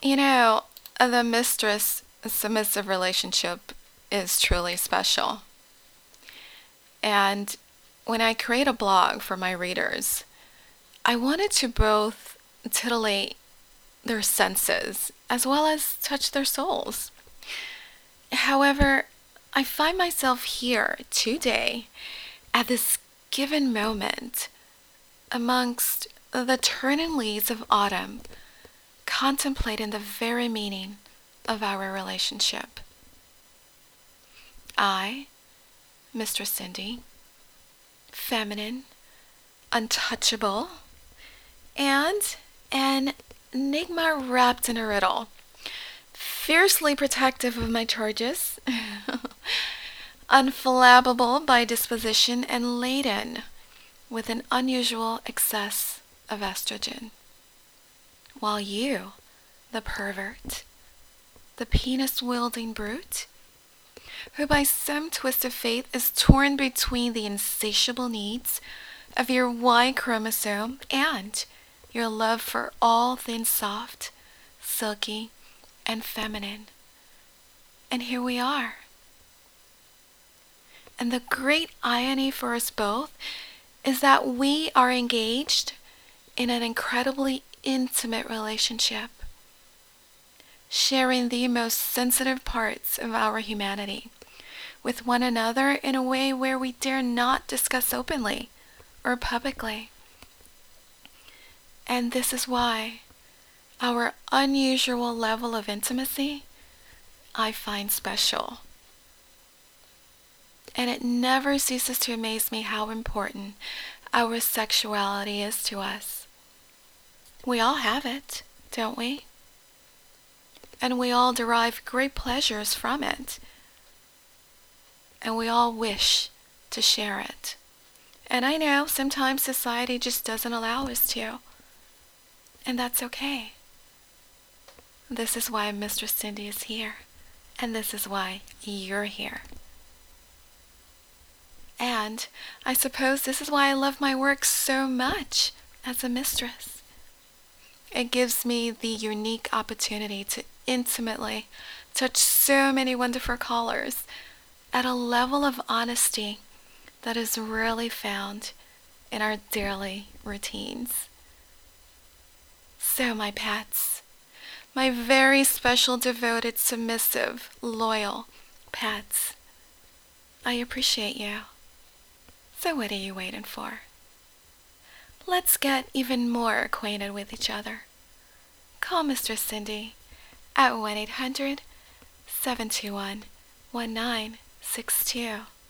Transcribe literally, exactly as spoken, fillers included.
You know, the mistress submissive relationship is truly special. And when I create a blog for my readers, I wanted to both titillate their senses as well as touch their souls. However, I find myself here today at this given moment amongst the turning leaves of autumn, contemplating the very meaning of our relationship. I, Mistress Cindy, feminine, untouchable, and an enigma wrapped in a riddle, fiercely protective of my charges, unflappable by disposition, and laden with an unusual excess of estrogen. While you, the pervert, the penis-wielding brute, who by some twist of fate is torn between the insatiable needs of your Y chromosome and your love for all things soft, silky, and feminine. And here we are. And the great irony for us both is that we are engaged in an incredibly intimate relationship, sharing the most sensitive parts of our humanity with one another in a way where we dare not discuss openly or publicly. And this is why our unusual level of intimacy I find special. And it never ceases to amaze me how important our sexuality is to us. We all have it, don't we? And we all derive great pleasures from it. And we all wish to share it. And I know sometimes society just doesn't allow us to. And that's okay. This is why Mistress Cindy is here. And this is why you're here. And I suppose this is why I love my work so much as a mistress. It gives me the unique opportunity to intimately touch so many wonderful callers at a level of honesty that is rarely found in our daily routines. So, my pets, my very special, devoted, submissive, loyal pets, I appreciate you. So what are you waiting for? Let's get even more acquainted with each other. Call Mistress Cindy at one eight hundred, seven two one, one nine six two.